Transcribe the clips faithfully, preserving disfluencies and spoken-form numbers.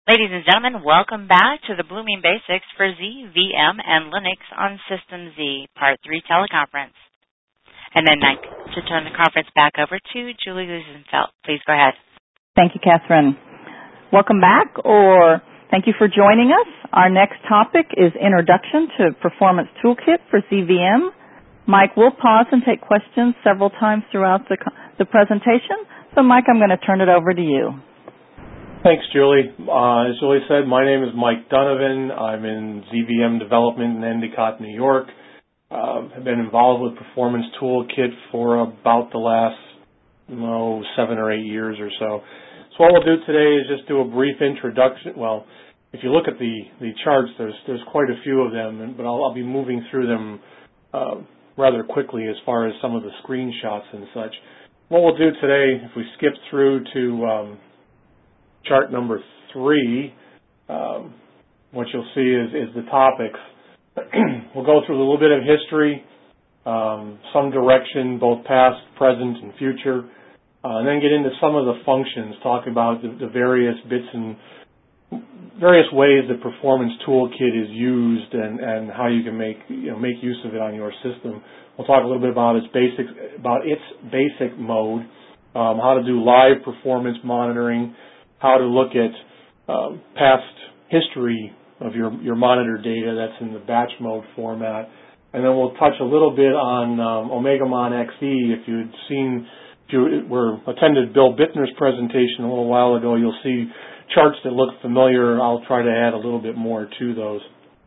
Ladies and gentlemen, welcome back to the Blooming Basics for Z, V M, and Linux on System Z, Part three teleconference. And then I'd like to turn the conference back over to Julie Lusenfeld. Please go ahead. Thank you, Catherine. Welcome back, or thank you for joining us. Our next topic is Introduction to Performance Toolkit for Z V M. Mike will pause and take questions several times throughout the, the presentation. So, Mike, I'm going to turn it over to you. Thanks, Julie. Uh, as Julie said, my name is Mike Donovan. I'm in Z V M development in Endicott, New York. Uh, I've been involved with Performance Toolkit for about the last, oh, seven or eight years or so. So what we'll do today is just do a brief introduction. Well, if you look at the, the charts, there's there's quite a few of them, but I'll, I'll be moving through them uh, rather quickly as far as some of the screenshots and such. What we'll do today, if we skip through to um, chart number three, um, what you'll see is, is the topics. We'll go through a little bit of history, um, some direction, both past, present, and future, uh, and then get into some of the functions, talk about the, the various bits and various ways the Performance Toolkit is used and, and how you can make you know make use of it on your system. We'll talk a little bit about its basic about its basic mode, um, how to do live performance monitoring, how to look at um, past history of your, your monitor data that's in the batch mode format. And then we'll touch a little bit on um, OmegaMon X E. If you had seen, if you were attended Bill Bittner's presentation a little while ago, you'll see charts that look familiar. I'll try to add a little bit more to those.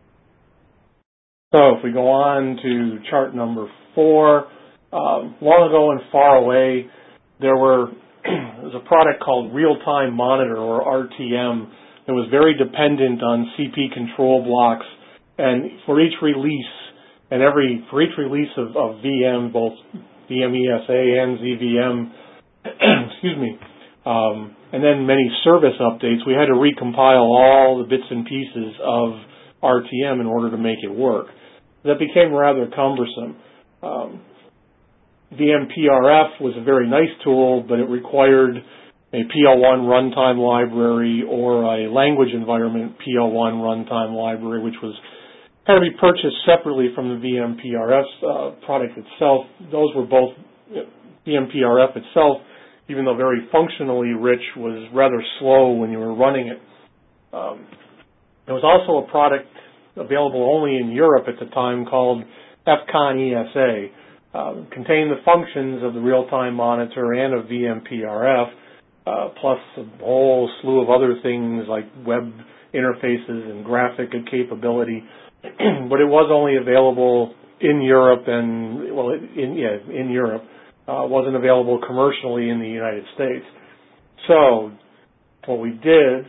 So if we go on to chart number four, um, long ago and far away, there were There's a product called Real-Time Monitor, or R T M, that was very dependent on C P control blocks. And for each release, and every for each release of, of V M, both V M E S A and Z V M, excuse me, um, and then many service updates, we had to recompile all the bits and pieces of R T M in order to make it work. That became rather cumbersome. Um, V M P R F was a very nice tool, but it required a P L one runtime library or a language environment P L one runtime library, which was had to be purchased separately from the V M P R F uh, product itself. Those were both V M P R F itself, even though very functionally rich, was rather slow when you were running it. Um, there was also a product available only in Europe at the time called F CON E S A. Uh, contain the functions of the real-time monitor and of V M P R F, uh, plus a whole slew of other things like web interfaces and graphic capability. But it was only available in Europe and, well, in, yeah, in Europe. Uh, wasn't available commercially in the United States. So what we did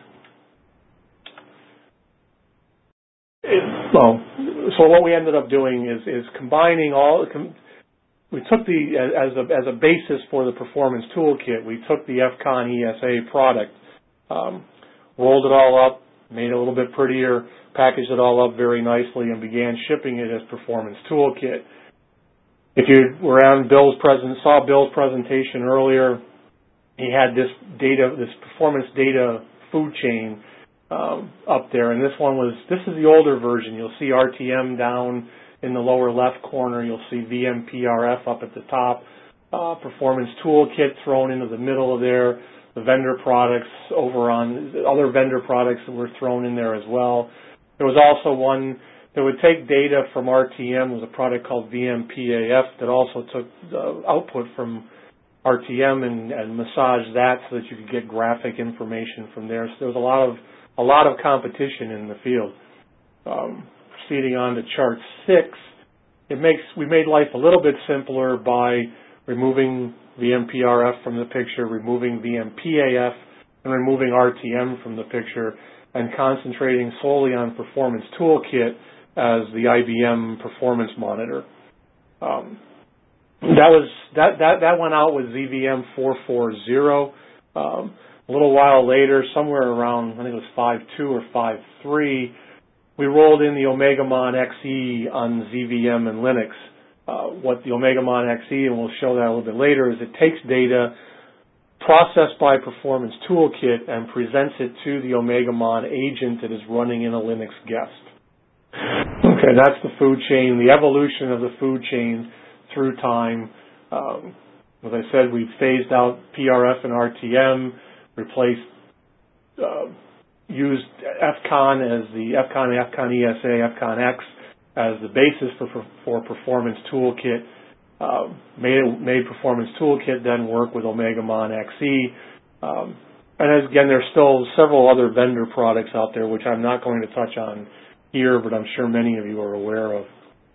is, well, so what we ended up doing is, is combining all, com- we took the, as a, as a basis for the Performance Toolkit, we took the F CON E S A product, um, rolled it all up, made it a little bit prettier, packaged it all up very nicely, and began shipping it as Performance Toolkit. If you were on Bill's present, saw Bill's presentation earlier, he had this data, this performance data food chain um, up there, and this one was, this is the older version. You'll see R T M down in the lower left corner. You'll see V M P R F up at the top, uh, Performance Toolkit thrown into the middle of there, the vendor products over on, other vendor products that were thrown in there as well. There was also one that would take data from R T M. There was a product called V M P A F that also took the output from R T M and, and massaged that so that you could get graphic information from there. So there was a lot of a lot of competition in the field. Um, proceeding on to chart six, it makes we made life a little bit simpler by removing V M P R F from the picture, removing V M P A F, and removing R T M from the picture, and concentrating solely on Performance Toolkit as the I B M performance monitor. Um, that was that, that that went out with Z V M four forty. Um, a little while later, somewhere around I think it was five point two or five point three, we rolled in the OmegaMon X E on Z V M and Linux. Uh, what the OmegaMon X E, and we'll show that a little bit later, is it takes data processed by Performance Toolkit and presents it to the OmegaMon agent that is running in a Linux guest. Okay, that's the food chain, the evolution of the food chain through time. Um, as I said, we've phased out P R F and R T M, replaced, uh, used F CON as the F CON, F CON E S A, F CON X as the basis for, for Performance Toolkit. Uh, made, made Performance Toolkit then work with OmegaMon X E. Um, and as, again, there's still several other vendor products out there, which I'm not going to touch on here, but I'm sure many of you are aware of.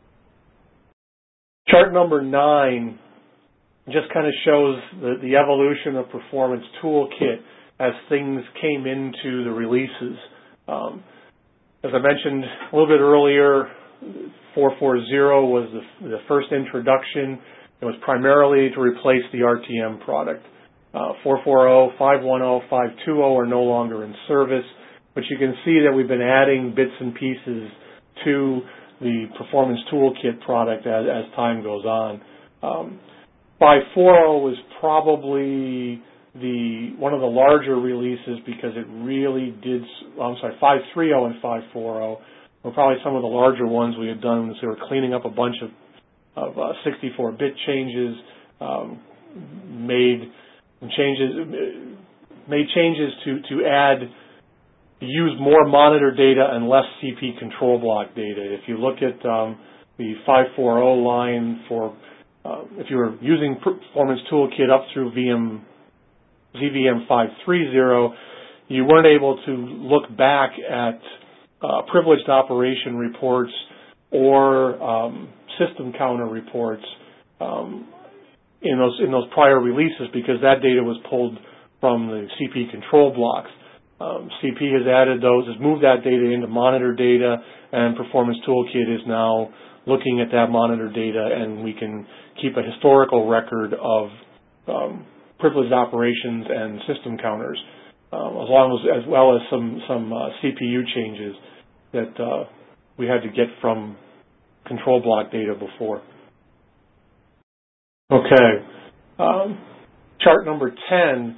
Chart number nine just kind of shows the, the evolution of Performance Toolkit as things came into the releases. Um, as I mentioned a little bit earlier, four forty was the, the first introduction. It was primarily to replace the R T M product. Uh, four forty, five ten, five twenty are no longer in service, but you can see that we've been adding bits and pieces to the Performance Toolkit product as, as time goes on. Um, five forty was probably the one of the larger releases because it really did. I'm sorry, five thirty and five forty were probably some of the larger ones we had done. So we were cleaning up a bunch of of uh, sixty-four bit changes, um, made changes made changes to to add. Use more monitor data and less C P control block data. If you look at um, the five forty line for, uh, if you were using Performance Toolkit up through V M, Z V M five thirty, you weren't able to look back at uh, privileged operation reports or um, system counter reports um, in those in those prior releases because that data was pulled from the C P control blocks. Um, C P has added those, has moved that data into monitor data, and Performance Toolkit is now looking at that monitor data, and we can keep a historical record of um, privileged operations and system counters, um, as long as, as well as some some uh, C P U changes that uh, we had to get from control block data before. Okay, um, chart number ten.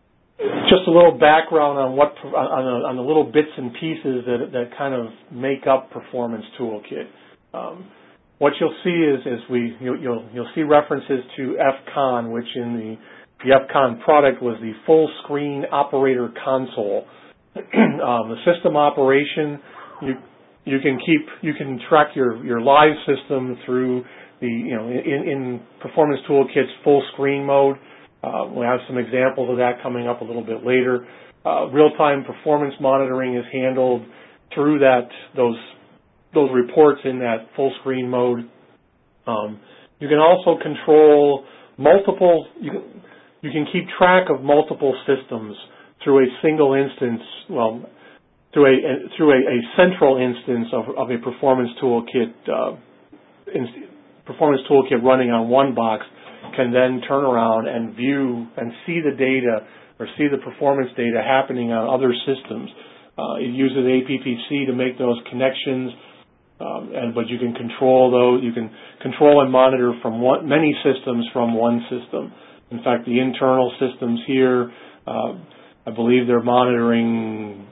Just a little background on what on the, on the little bits and pieces that that kind of make up Performance Toolkit. Um, what you'll see is, is we you'll, you'll you'll see references to F CON, which in the the F CON product was the full screen operator console. um, the system operation, you you can keep you can track your your live system through the you know in, in Performance Toolkit's full screen mode. Uh, we'll have some examples of that coming up a little bit later. Uh, real-time performance monitoring is handled through that those those reports in that full screen mode. Um, you can also control multiple. You can, you can keep track of multiple systems through a single instance. Well, through a, a through a, a central instance of, of a Performance Toolkit uh, inst- Performance Toolkit running on one box. Can then turn around and view and see the data or see the performance data happening on other systems. Uh, it uses A P P C to make those connections, um, and but you can control those. You can control and monitor from one, many systems from one system. In fact, the internal systems here, uh, I believe they're monitoring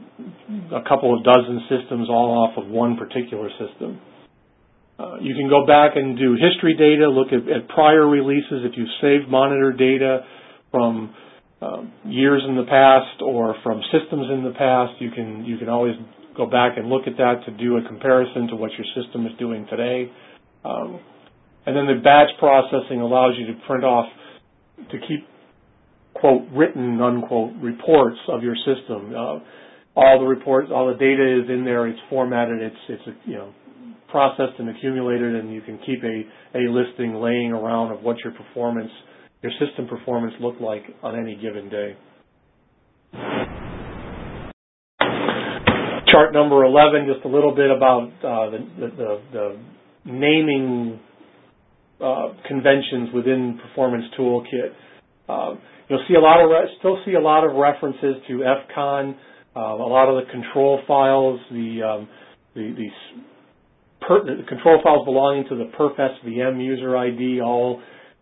a couple of dozen systems all off of one particular system. Uh, you can go back and do history data, look at, at prior releases. If you've saved monitor data from uh, years in the past or from systems in the past, you can you can always go back and look at that to do a comparison to what your system is doing today. Um, and then the batch processing allows you to print off, to keep, quote, written, unquote, reports of your system. Uh, all the reports, all the data is in there. It's formatted. It's it's a, you know. processed and accumulated, and you can keep a, a listing laying around of what your performance, your system performance looked like on any given day. Chart number eleven, just a little bit about uh, the, the, the naming uh, conventions within Performance Toolkit. Uh, you'll see a lot of re- still see a lot of references to F CON, uh, a lot of the control files, the um, the, the Per, the control files belonging to the perf S V M user I D all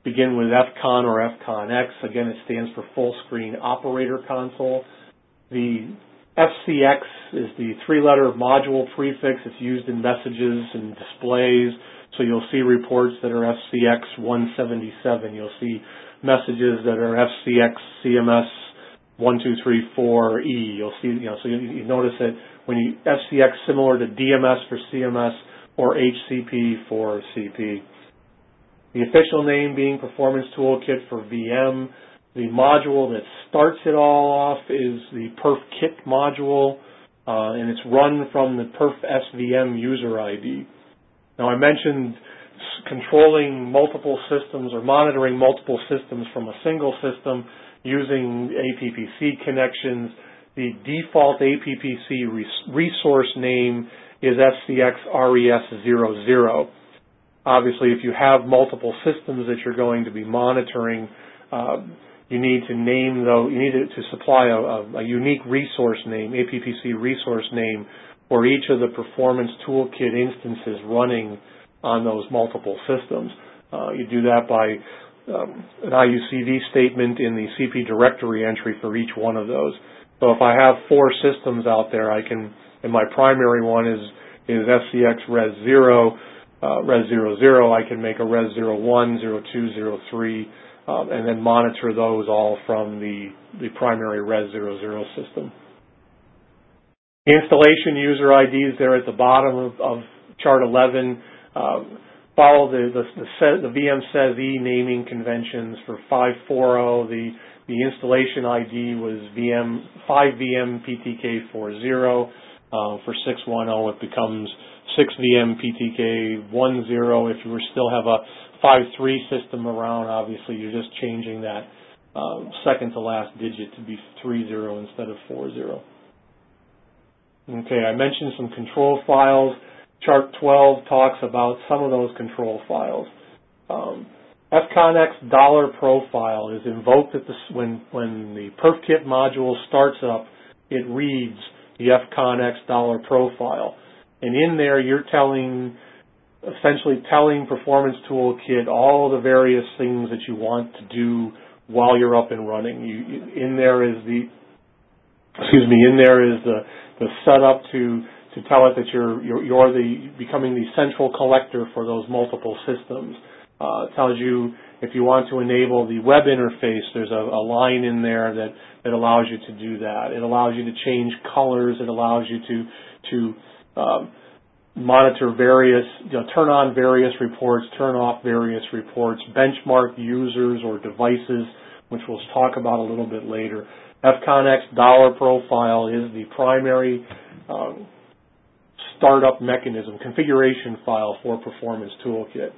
begin with F CON or F CON X. Again, it stands for Full Screen Operator Console. The F C X is the three-letter module prefix. It's used in messages and displays. So you'll see reports that are F C X one seventy-seven. You'll see messages that are F C X C M S one two three four E. You'll see, you know, so you, you notice that when you F C X similar to D M S for C M S or H C P for C P. The official name being Performance Toolkit for V M. The module that starts it all off is the Perf Kit module, uh, and it's run from the Perf S V M user I D. Now, I mentioned controlling multiple systems or monitoring multiple systems from a single system using A P P C connections. The default A P P C res- resource name is F C X R E S zero zero. Obviously, if you have multiple systems that you're going to be monitoring, uh, you need to name those, you need to, to supply a, a, a unique resource name, A P P C resource name, for each of the Performance Toolkit instances running on those multiple systems. Uh, you do that by um, an I U C D statement in the C P directory entry for each one of those. So if I have four systems out there, I can, and my primary one is, is F C X res zero, uh, res zero zero, I can make a res zero one, zero two, zero three, um, and then monitor those all from the, the primary res zero zero system. Installation user I Ds there at the bottom of, of chart eleven. Um, follow the, the, the, the V M S A S E naming conventions. For five forty, the, the installation I D was V M, five V M P T K forty. Uh, for six ten, it becomes six V M P T K ten. If you were still have a five three system around, obviously you're just changing that um, second to last digit to be three zero instead of four zero. Okay, I mentioned some control files. Chart twelve talks about some of those control files. Um, F CON X dollar profile is invoked at the, when, when the PerfKit module starts up, it reads the F CON X dollar profile. And in there, you're telling, essentially telling Performance Toolkit all the various things that you want to do while you're up and running. You, in there is the, excuse me, in there is the, the setup to, to tell it that you're, you're, you're the, becoming the central collector for those multiple systems. Uh, it tells you if you want to enable the web interface, there's a, a line in there that, that allows you to do that. It allows you to change colors. It allows you to, to um, monitor various, you know, turn on various reports, turn off various reports, benchmark users or devices, which we'll talk about a little bit later. F CON X dollar profile is the primary um, startup mechanism, configuration file for Performance Toolkit.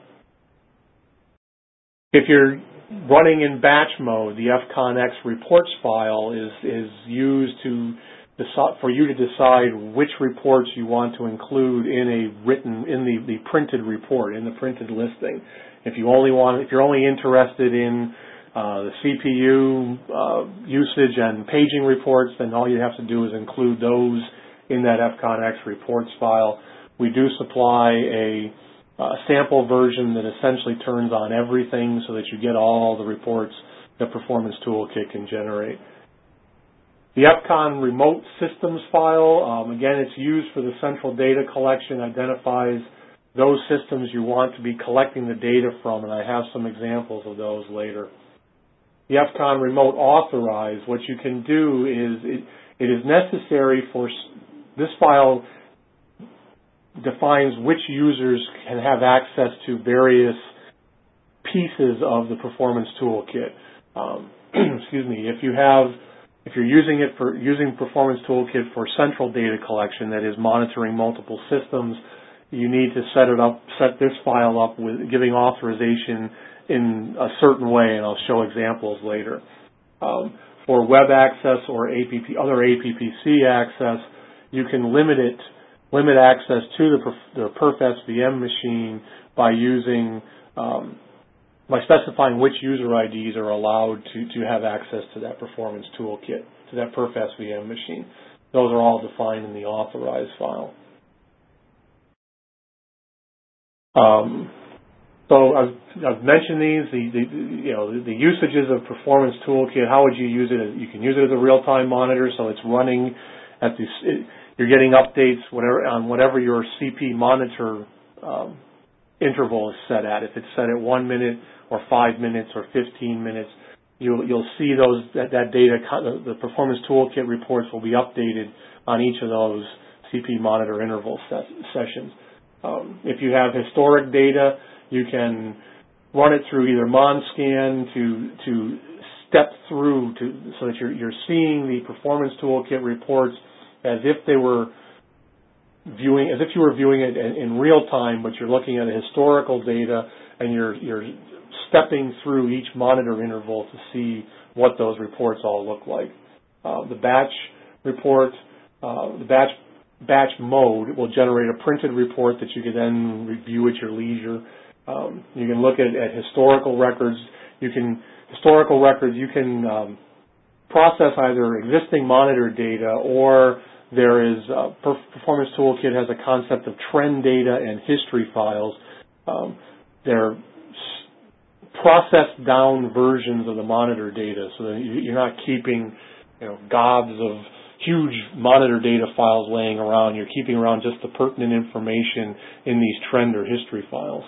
If you're running in batch mode, the F CON X reports file is, is used to decide, for you to decide which reports you want to include in a written, in the, the printed report, in the printed listing. If you only want, if you're only interested in uh, the C P U uh, usage and paging reports, then all you have to do is include those in that F CON X reports file. We do supply a Uh, sample version that essentially turns on everything so that you get all the reports that Performance Toolkit can generate. The F CON Remote Systems file, um, again, it's used for the central data collection, identifies those systems you want to be collecting the data from, and I have some examples of those later. The F CON Remote Authorize, what you can do is it, it is necessary for this file defines which users can have access to various pieces of the Performance Toolkit. Um, excuse me. If you have, if you're using it for using Performance Toolkit for central data collection, that is monitoring multiple systems, you need to set it up, set this file up with giving authorization in a certain way, and I'll show examples later. Um, for web access or A P P, other A P P C access, you can limit it. limit access to the, the Perf S V M machine by using, um, by specifying which user I Ds are allowed to, to have access to that Performance Toolkit, to that Perf S V M machine. Those are all defined in the authorized file. Um, So I've, I've mentioned these, the, the you know the, the usages of Performance Toolkit. How would you use it? You can use it as a real-time monitor, so it's running at the it, you're getting updates whatever on whatever your C P monitor um, interval is set at. If it's set at one minute or five minutes or fifteen minutes, you'll you'll see those that, that data. The Performance Toolkit reports will be updated on each of those C P monitor interval ses sessions. Um, if you have historic data, you can run it through either MonScan to to step through to so that you're you're seeing the Performance Toolkit reports as if they were viewing as if you were viewing it in, in real time, but you're looking at a historical data and you're you're stepping through each monitor interval to see what those reports all look like. Uh, the batch report, uh, the batch batch mode will generate a printed report that you can then review at your leisure. Um, you can look at, at historical records. You can historical records. You can um, process either existing monitor data, or there is uh, Performance Toolkit has a concept of trend data and history files. Um, they're processed down versions of the monitor data, so that you're not keeping, you know, gobs of huge monitor data files laying around. You're keeping around just the pertinent information in these trend or history files.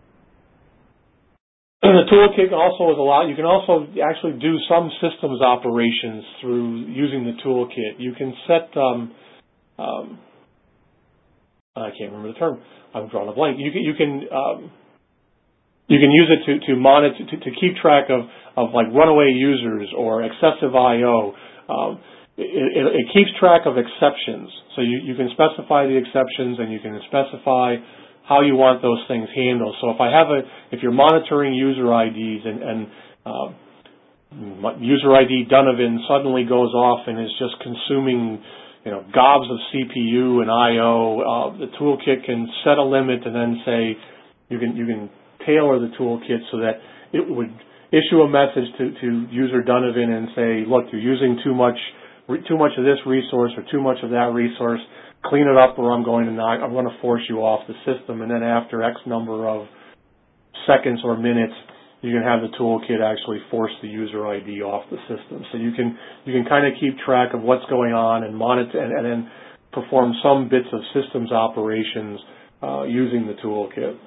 The toolkit also is allowed. You can also actually do some systems operations through using the toolkit. You can set. Um, um, I can't remember the term. I'm drawing a blank. You can. You can. Um, you can use it to to monitor to, to keep track of of like runaway users or excessive I O. Um, it, it, it keeps track of exceptions. So you, you can specify the exceptions, and you can specify how you want those things handled. So if I have a, if you're monitoring user I Ds and, and uh, user I D Donovan suddenly goes off and is just consuming, you know, gobs of C P U and I O, uh, the toolkit can set a limit and then say you can you can tailor the toolkit so that it would issue a message to, to user Donovan and say, look, you're using too much too much of this resource or too much of that resource. Clean it up, or I'm going to knock, I'm going to force you off the system. And then after X number of seconds or minutes, you can have the toolkit actually force the user I D off the system. So you can you can kind of keep track of what's going on and monitor and, and then perform some bits of systems operations uh, using the toolkit.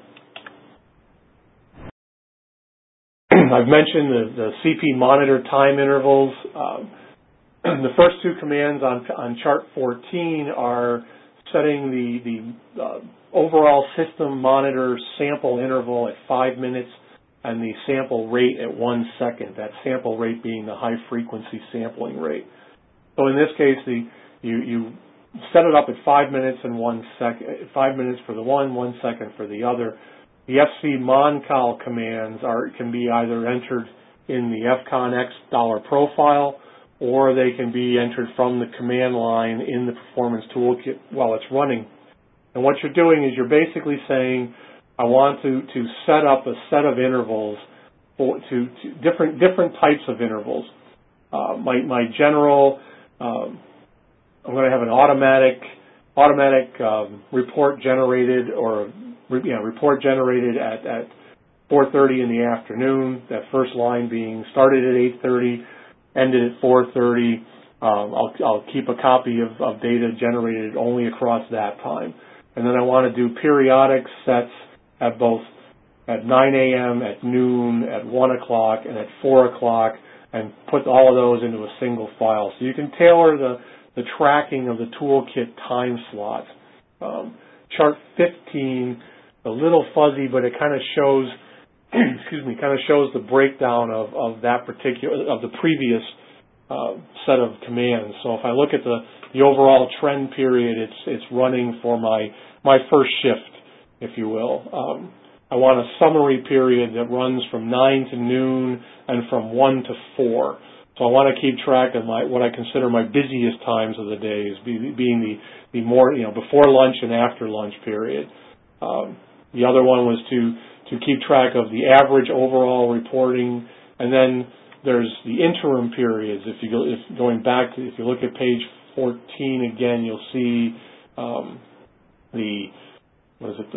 I've mentioned the, the C P monitor time intervals. Um, The first two commands on, on chart fourteen are setting the, the uh, overall system monitor sample interval at five minutes and the sample rate at one second, that sample rate being the high frequency sampling rate. So in this case, the, you, you set it up at five minutes and one second, five minutes for the one, one second for the other. The F C MonCal commands are, can be either entered in the F CON X dollar profile, or they can be entered from the command line in the Performance Toolkit while it's running. And what you're doing is you're basically saying, I want to, to set up a set of intervals for, to, to different different types of intervals. Uh, my, my general, um, I'm going to have an automatic automatic um, report generated or you know, report generated at, at four thirty in the afternoon. That first line being started at eight thirty. Ended at four thirty. Um, I'll, I'll keep a copy of, of data generated only across that time. And then I want to do periodic sets at both at nine A M, at noon, at one o'clock, and at four o'clock, and put all of those into a single file. So you can tailor the, the tracking of the toolkit time slots. Um, chart fifteen, a little fuzzy, but it kind of shows excuse me, kind of shows the breakdown of, of that particular, of the previous uh, set of commands. So if I look at the, the overall trend period, it's it's running for my, my first shift, if you will. Um, I want a summary period that runs from nine to noon and from one to four. So I want to keep track of my what I consider my busiest times of the days, be, being the, the more, you know, before lunch and after lunch period. Um, the other one was to to keep track of the average overall reporting, and then there's the interim periods. If you go, if going back to, if you look at page fourteen again, you'll see um, the what is it, the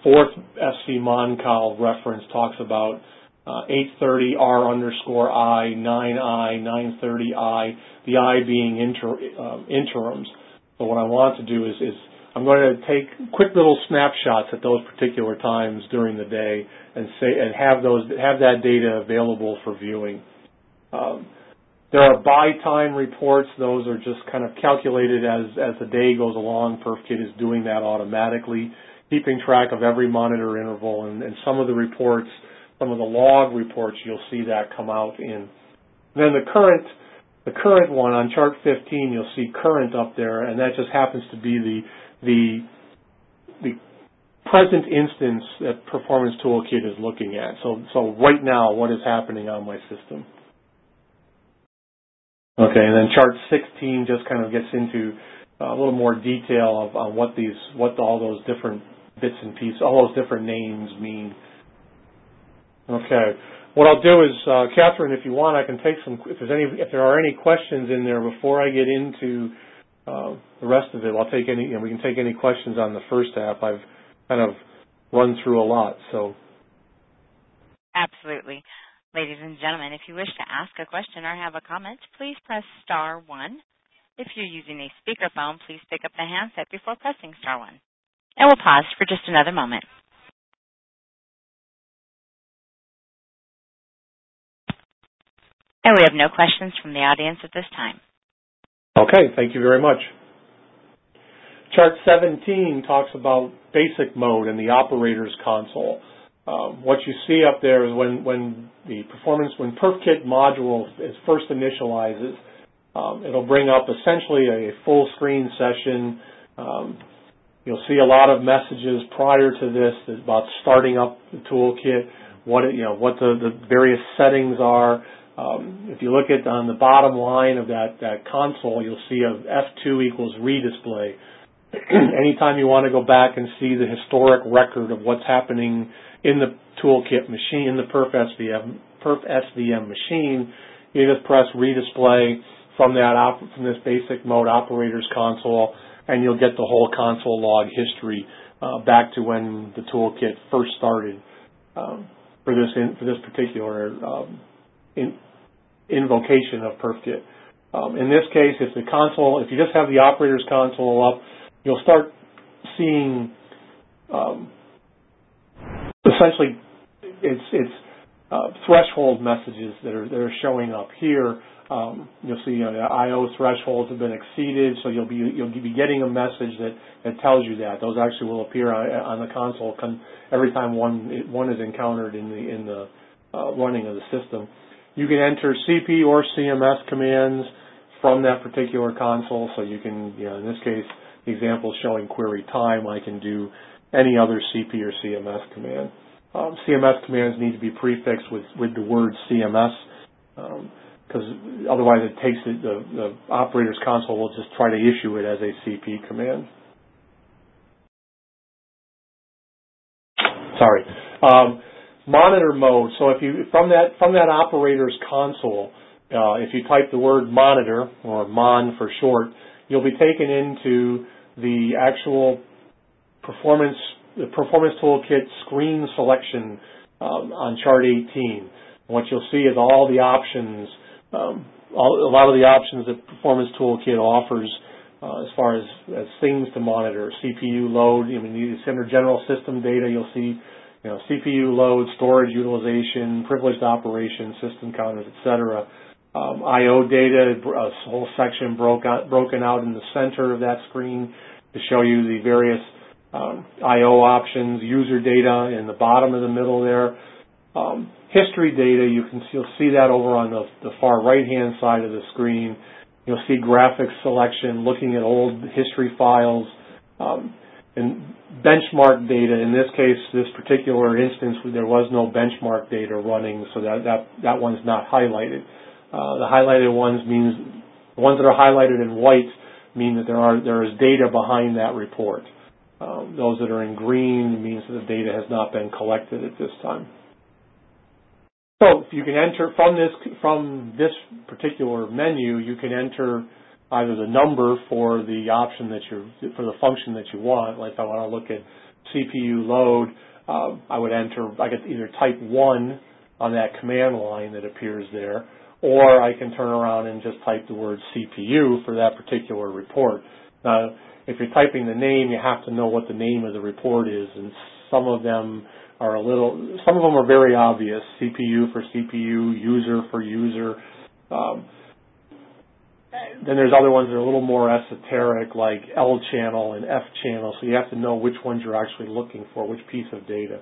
fourth S C MonCal reference talks about uh, eight thirty R underscore I, nine I, nine thirty I, the I being inter, uh, interims. So what I want to do is, is I'm going to take quick little snapshots at those particular times during the day and say and have those have that data available for viewing. Um, there are by time reports. Those are just kind of calculated as as the day goes along. PerfKit is doing that automatically, keeping track of every monitor interval, and, and some of the reports, some of the log reports, you'll see that come out in. And then the current the current one on chart fifteen, you'll see current up there, and that just happens to be the the the present instance that Performance Toolkit is looking at. So so right now, what is happening on my system? Okay, and then chart sixteen just kind of gets into a little more detail of on what these what all those different bits and pieces, all those different names mean. Okay, what I'll do is, uh, Catherine, if you want, I can take some. If there's any, if there are any questions in there before I get into uh, the rest of it, I'll take any. You know, we can take any questions on the first half. I've kind of run through a lot, so. Absolutely. Ladies and gentlemen, if you wish to ask a question or have a comment, please press star one. If you're using a speakerphone, please pick up the handset before pressing star one. And we'll pause for just another moment. And we have no questions from the audience at this time. Okay, thank you very much. Chart seventeen talks about basic mode and the operator's console. Um, what you see up there is when, when the performance, when PerfKit module is first initializes, um, it'll bring up essentially a full screen session. Um, you'll see a lot of messages prior to this about starting up the toolkit, what it, you know, what the, the various settings are. Um, if you look at on the bottom line of that, that console, you'll see a F two equals redisplay. Anytime you want to go back and see the historic record of what's happening in the toolkit machine, in the Perf S V M, Perf S V M machine, you just press redisplay from that op, from this basic mode operator's console, and you'll get the whole console log history uh, back to when the toolkit first started um, for this in, for this particular um, in, invocation of PerfKit. Um, in this case, if the console, if you just have the operator's console up, you'll start seeing um, essentially it's it's uh, threshold messages that are that are showing up here. Um, you'll see you know, the I O thresholds have been exceeded, so you'll be you'll be getting a message that, that tells you that. Those actually will appear on, on the console every time one one is encountered in the in the uh, running of the system. You can enter C P or C M S commands from that particular console, so you can, you know, in this case, the example is showing query time. I can do any other C P or C M S command. Um, C M S commands need to be prefixed with, with the word C M S, because um, otherwise it takes it, the, the operator's console will just try to issue it as a C P command. Sorry. Um, monitor mode. So if you from that from that operator's console, uh, if you type the word monitor, or mon for short, you'll be taken into the actual performance the Performance Toolkit screen selection um, on chart eighteen. What you'll see is all the options, um, all, a lot of the options that Performance Toolkit offers uh, as far as, as things to monitor. C P U load, I mean, you see under general system data, you'll see you know, C P U load, storage utilization, privileged operation, system counters, et cetera. Um, I O data, a whole section broke out, broken out in the center of that screen to show you the various um, I O options, user data in the bottom of the middle there. Um, history data, you can you'll see that over on the, the far right-hand side of the screen. You'll see graphics selection, looking at old history files, um, and benchmark data. In this case, this particular instance, there was no benchmark data running, so that that, that one's not highlighted. Uh, the highlighted ones means the ones that are highlighted in white mean that there are there is data behind that report. Um, those that are in green means that the data has not been collected at this time. So you can enter from this from this particular menu. You can enter either the number for the option that you for the function that you want. Like if I want to look at C P U load, uh, I would enter. I could either type one on that command line that appears there, or I can turn around and just type the word C P U for that particular report. Now, if you're typing the name, you have to know what the name of the report is, and some of them are a little. Some of them are very obvious: C P U for C P U, user for user. Um, Then there's other ones that are a little more esoteric, like L channel and F channel, so you have to know which ones you're actually looking for, which piece of data.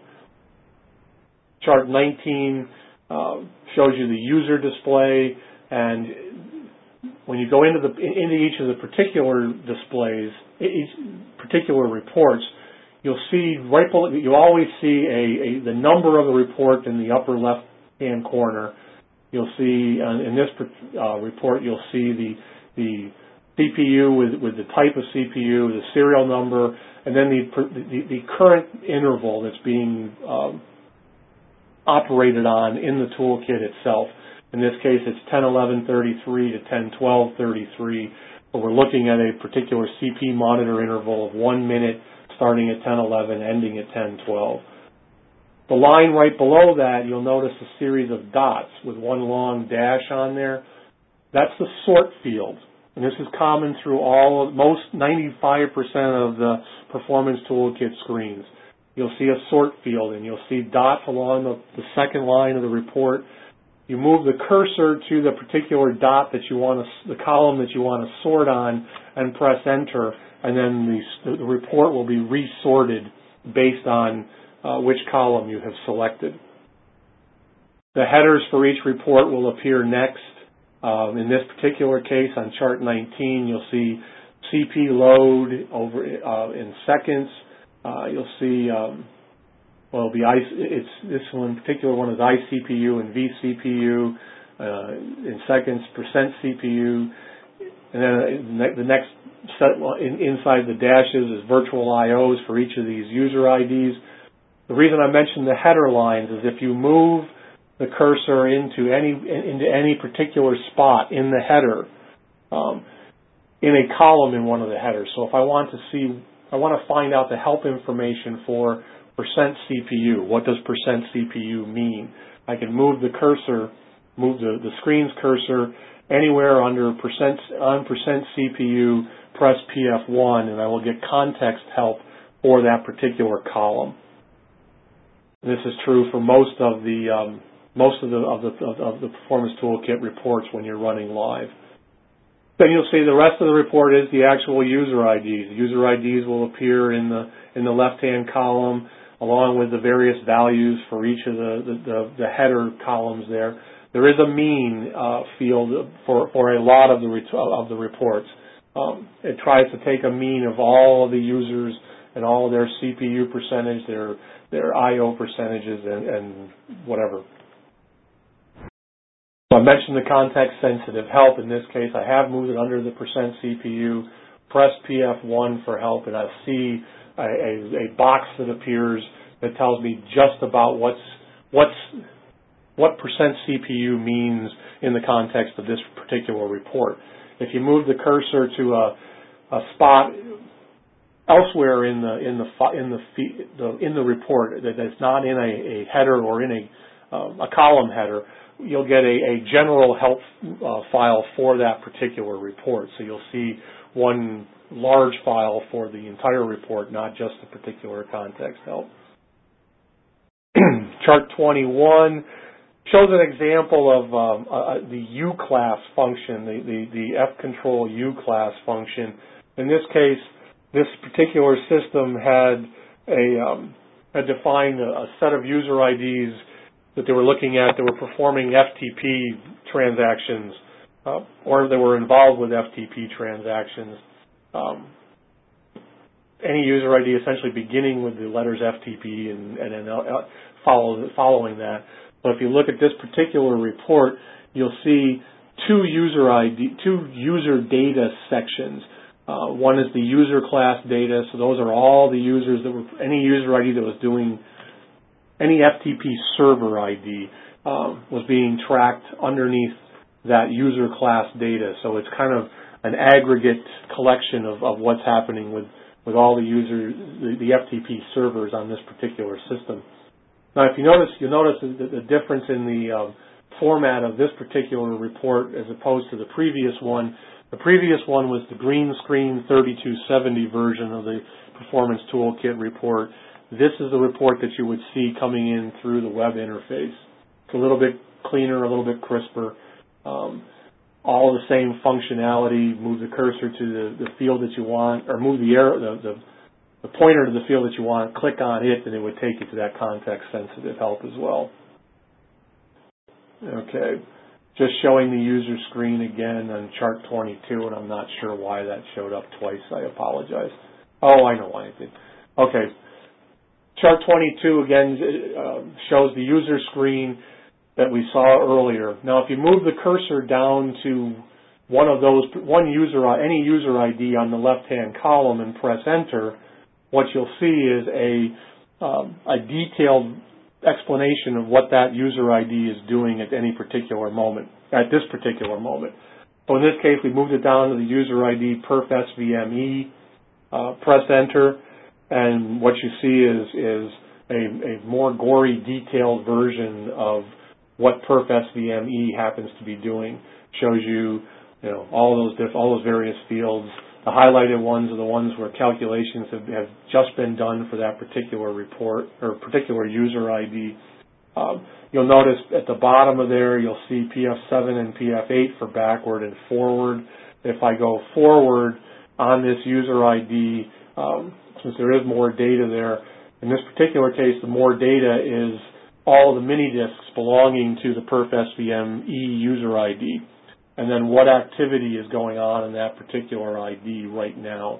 Chart nineteen uh, shows you the user display, and when you go into the into each of the particular displays, each particular reports, you'll see right below, you always see a, a the number of the report in the upper left hand corner. You'll see uh, in this uh, report, you'll see the the C P U with, with the type of C P U, the serial number, and then the the, the current interval that's being um, operated on in the toolkit itself. In this case, it's ten eleven thirty-three to ten twelve thirty-three, but we're looking at a particular C P monitor interval of one minute, starting at ten eleven, ending at ten twelve. The line right below that, you'll notice a series of dots with one long dash on there. That's the sort field. And this is common through all, most ninety-five percent of the Performance Toolkit screens. You'll see a sort field, and you'll see dots along the, the second line of the report. You move the cursor to the particular dot that you want to, the column that you want to sort on, and press enter, and then the, the report will be resorted based on Uh, which column you have selected. The headers for each report will appear next. Um, in this particular case, on chart nineteen, you'll see C P load over uh, in seconds. Uh, you'll see, um, well, the I, it's this one in particular one is iCPU and vCPU uh, in seconds, percent C P U, and then the next set in, inside the dashes is virtual I Os for each of these user I Ds. The reason I mentioned the header lines is if you move the cursor into any into any particular spot in the header, um, in a column in one of the headers. So if I want to see, I want to find out the help information for percent C P U. What does percent C P U mean? I can move the cursor, move the, the screen's cursor anywhere under percent on percent C P U, press P F one, and I will get context help for that particular column. This is true for most of the um, most of the of the of the Performance Toolkit reports when you're running live. Then you'll see the rest of the report is the actual user I Ds. The user I Ds will appear in the in the left-hand column, along with the various values for each of the the, the, the header columns there. There is a mean uh, field for for a lot of the of the reports. Um, it tries to take a mean of all of the users and all of their C P U percentage, their their I O percentages, and, and whatever. So I mentioned the context-sensitive help. In this case, I have moved it under the percent C P U, press P F one for help, and I see a, a, a box that appears that tells me just about what's what's what percent C P U means in the context of this particular report. If you move the cursor to a, a spot elsewhere in the in the in the the in the report that's not in a, a header or in a um, a column header, you'll get a, a general help uh, file for that particular report. So you'll see one large file for the entire report, not just the particular context help. Chart twenty-one shows an example of um, uh, the U class function, the the, the F control U class function. In this case, this particular system had a um, had defined a, a set of user I Ds that they were looking at that were performing F T P transactions, uh, or they were involved with F T P transactions. Um, any user I D essentially beginning with the letters F T P and, and then uh, follow, following that. So if you look at this particular report, you'll see two user I D, two user data sections. Uh, one is the user class data, so those are all the users that were, any user I D that was doing, any F T P server I D um, was being tracked underneath that user class data. So it's kind of an aggregate collection of, of what's happening with, with all the user, the, the F T P servers on this particular system. Now, if you notice, you'll notice the, the difference in the um, format of this particular report as opposed to the previous one. The previous one was the green screen thirty-two seventy version of the Performance Toolkit report. This is the report that you would see coming in through the web interface. It's a little bit cleaner, a little bit crisper. Um, all the same functionality. Move the cursor to the, the field that you want, or move the arrow, the, the, the pointer to the field that you want. Click on it, and it would take you to that context-sensitive help as well. Okay. Just showing the user screen again on chart twenty-two, and I'm not sure why that showed up twice. I apologize. Oh, I know why it did. Okay. Chart twenty-two again uh, shows the user screen that we saw earlier. Now, if you move the cursor down to one of those, one user, any user I D on the left-hand column and press enter, what you'll see is a, um, a detailed explanation of what that user I D is doing at any particular moment, at this particular moment. So in this case, we moved it down to the user I D perf S V M E, uh, press enter, and what you see is, is a, a more gory, detailed version of what perf S V M E happens to be doing. Shows you, you know, all those diff, all those various fields. The highlighted ones are the ones where calculations have, have just been done for that particular report or particular user I D. Um, you'll notice at the bottom of there, you'll see P F seven and P F eight for backward and forward. If I go forward on this user I D, um, since there is more data there, in this particular case, the more data is all of the mini disks belonging to the perf S V M E user I D, and then what activity is going on in that particular I D right now.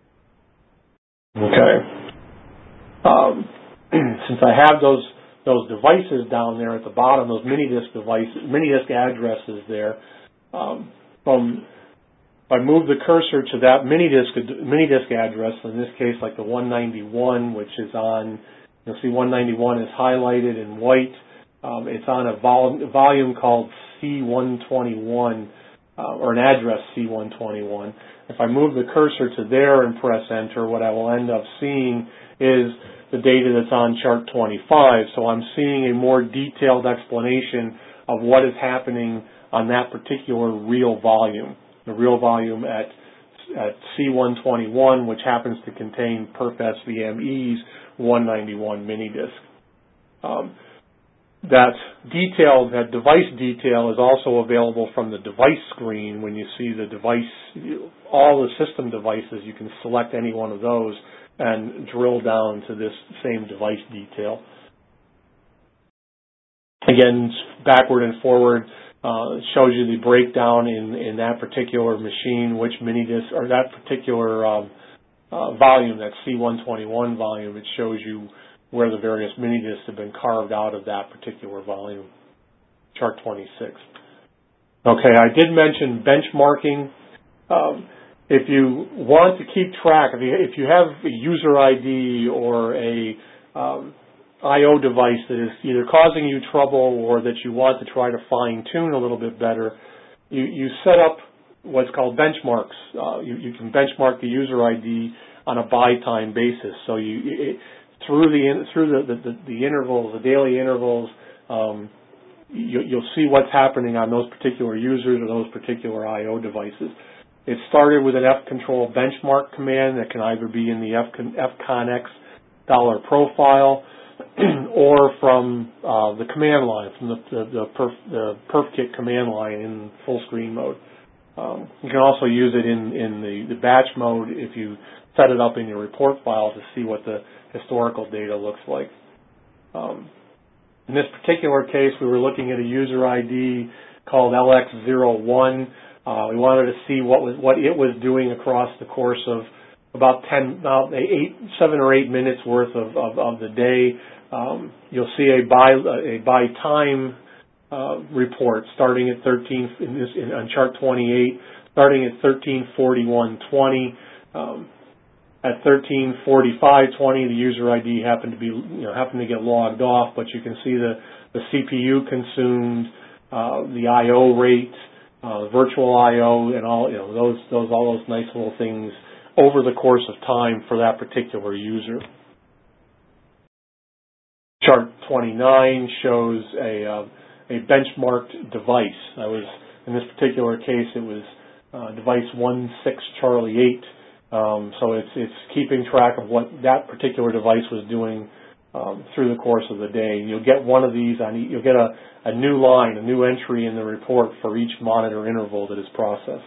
Okay. Um, since I have those those devices down there at the bottom, those mini disk devices, mini disk addresses there, um, from if I move the cursor to that mini disk mini disk address, in this case, like the one ninety-one, which is on, you'll see one ninety-one is highlighted in white. Um, it's on a vol- volume called C one twenty-one, uh, or an address C one twenty-one. If I move the cursor to there and press enter, what I will end up seeing is the data that's on chart twenty-five. So I'm seeing a more detailed explanation of what is happening on that particular real volume. The real volume at, at C one twenty-one, which happens to contain perf S V M E's one ninety-one mini disk. Um, that detail, that device detail is also available from the device screen. When you see the device, all the system devices, you can select any one of those and drill down to this same device detail. Again, backward and forward uh, shows you the breakdown in, in that particular machine, which mini disk, or that particular um, uh, volume, that C one twenty-one volume. It shows you where the various mini disks have been carved out of that particular volume. Chart twenty-six. Okay, I did mention benchmarking. Um, if you want to keep track, if you, if you have a user I D or a um, I O device that is either causing you trouble or that you want to try to fine-tune a little bit better, you, you set up what's called benchmarks. Uh, you, you can benchmark the user I D on a by-time basis. So you it, through the through the, the, the intervals, the daily intervals, um, you, you'll see what's happening on those particular users or those particular I O devices. It started with an fcontrol benchmark command that can either be in the fconx dollar profile or from uh, the command line, from the, the, the, perf, the perfkit command line in full screen mode. Um, you can also use it in, in the, the batch mode if you set it up in your report file to see what the historical data looks like. Um, in this particular case, we were looking at a user I D called L X zero one. Uh, we wanted to see what was what it was doing across the course of about ten, about eight, seven or eight minutes worth of, of, of the day. Um, you'll see a by a by time uh, report starting at thirteen in this in, on chart twenty-eight, starting at thirteen forty-one twenty. Um, at thirteen forty-five twenty, the user I D happened to be you know happened to get logged off, but you can see the the C P U consumed, uh, the I O rate, uh, virtual I O, and all you know those those all those nice little things over the course of time for that particular user. Chart twenty-nine shows a uh, a benchmarked device. I was in this particular case it was uh, device one six Charlie eight. Um, so it's it's keeping track of what that particular device was doing um, through the course of the day. You'll get one of these on you'll get a, a new line, a new entry in the report for each monitor interval that is processed.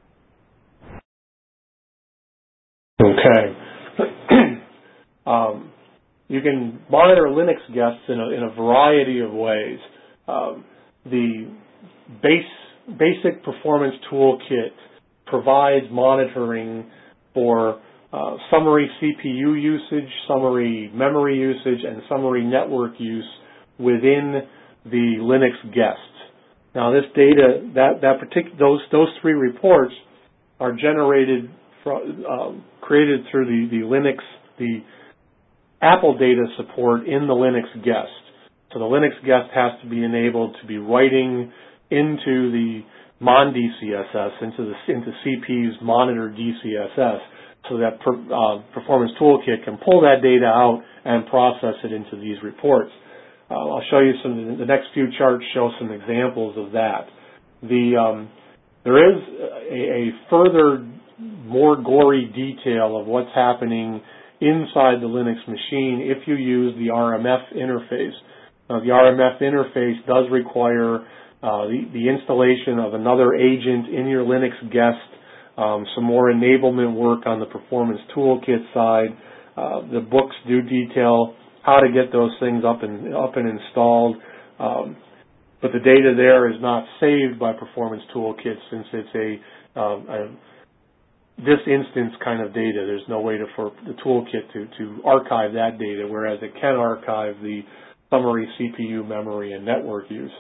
Okay. um, you can monitor Linux guests in a, in a variety of ways. Um, the base basic performance toolkit provides monitoring for uh, summary C P U usage, summary memory usage, and summary network use within the Linux guests. Now, this data, that that partic- those those three reports are generated, from, um, created through the the Linux the Apple data support in the Linux guest. So the Linux guest has to be enabled to be writing into the Mon D C S S, into the into C P's monitor D C S S, so that per, uh, Performance Toolkit can pull that data out and process it into these reports. Uh, I'll show you some. The next few charts show some examples of that. The um, there is a, a further, more gory detail of what's happening inside the Linux machine if you use the R M F interface. Uh, the R M F interface does require Uh, the, the installation of another agent in your Linux guest, um, some more enablement work on the Performance Toolkit side. Uh, the books do detail how to get those things up and up and installed, um, but the data there is not saved by Performance Toolkit since it's a, uh, a this instance kind of data. There's no way to, for the toolkit to, to archive that data, whereas it can archive the summary C P U, memory, and network use.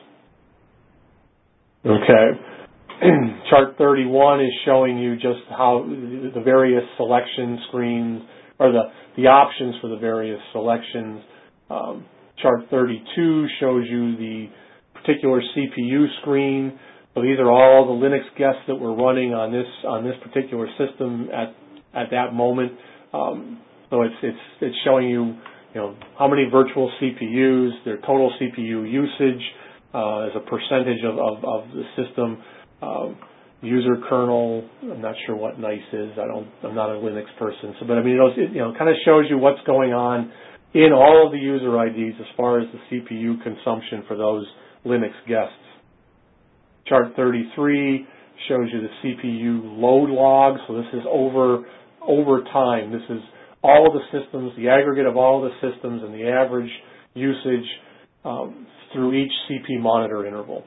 Okay. Chart thirty-one is showing you just how the various selection screens, or the, the options for the various selections. Um, chart thirty-two shows you the particular C P U screen. So these are all the Linux guests that we're running on this on this particular system at at that moment. Um, so it's it's it's showing you you know how many virtual C P Us, their total C P U usage, Uh, as a percentage of, of, of the system, uh, user kernel. I'm not sure what NICE is. I don't. I'm not a Linux person. So, but I mean, it, you know, kind of shows you what's going on in all of the user I Ds as far as the C P U consumption for those Linux guests. Chart thirty-three shows you the C P U load log. So this is over over time. This is all of the systems, the aggregate of all of the systems, and the average usage Um, through each C P monitor interval.